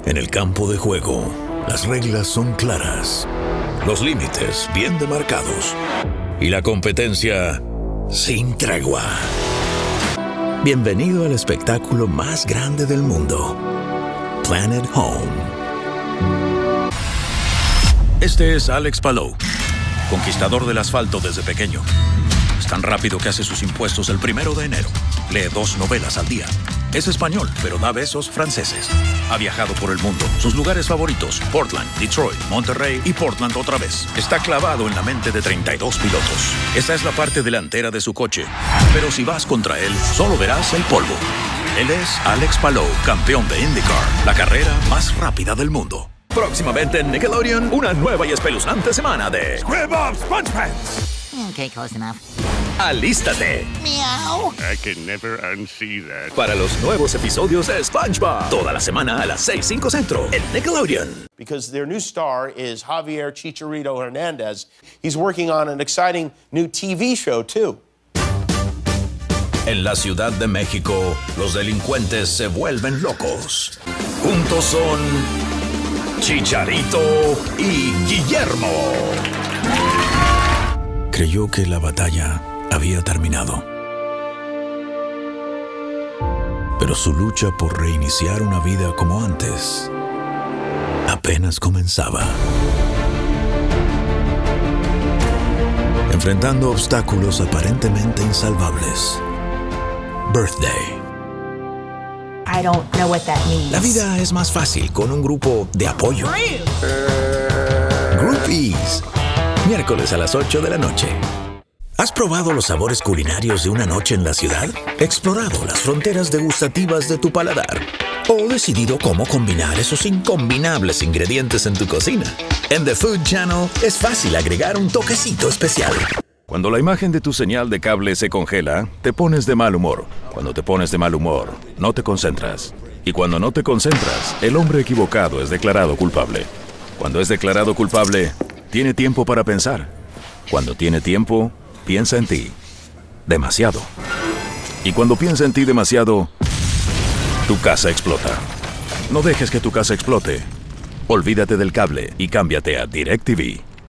En el campo de juego, las reglas son claras, los límites bien demarcados y la competencia sin tregua. Bienvenido al espectáculo más grande del mundo, Planet Home. Este es Alex Palou, conquistador del asfalto desde pequeño. Es tan rápido que hace sus impuestos el 1 de enero. Lee 2 novelas al día. Es español, pero da besos franceses. Ha viajado por el mundo. Sus lugares favoritos: Portland, Detroit, Monterrey y Portland otra vez. Está clavado en la mente de 32 pilotos. Esta es la parte delantera de su coche. Pero si vas contra él, solo verás el polvo. Él es Alex Palou, campeón de IndyCar, la carrera más rápida del mundo. Próximamente en Nickelodeon, una nueva y espeluznante semana de SquareBob SpongePants. Okay, close enough. ¡Alístate! Meow. I can never unsee that. Para los nuevos episodios de SpongeBob. Toda la semana a las 6:05 Centro en Nickelodeon. Because their new star is Javier Chicharito Hernandez. He's working on an exciting new TV show, too. En la Ciudad de México, los delincuentes se vuelven locos. Juntos son Chicharito y Guillermo. Creyó que la batalla había terminado. Pero su lucha por reiniciar una vida como antes apenas comenzaba. Enfrentando obstáculos aparentemente insalvables. Birthday. I don't know what that means. La vida es más fácil con un grupo de apoyo. Groupies. Miércoles a las 8 de la noche. ¿Has probado los sabores culinarios de una noche en la ciudad? ¿Explorado las fronteras degustativas de tu paladar? ¿O decidido cómo combinar esos incombinables ingredientes en tu cocina? En The Food Channel es fácil agregar un toquecito especial. Cuando la imagen de tu señal de cable se congela, te pones de mal humor. Cuando te pones de mal humor, no te concentras. Y cuando no te concentras, el hombre equivocado es declarado culpable. Cuando es declarado culpable, tiene tiempo para pensar. Cuando tiene tiempo, piensa en ti. Demasiado. Y cuando piensa en ti demasiado, tu casa explota. No dejes que tu casa explote. Olvídate del cable y cámbiate a DirecTV.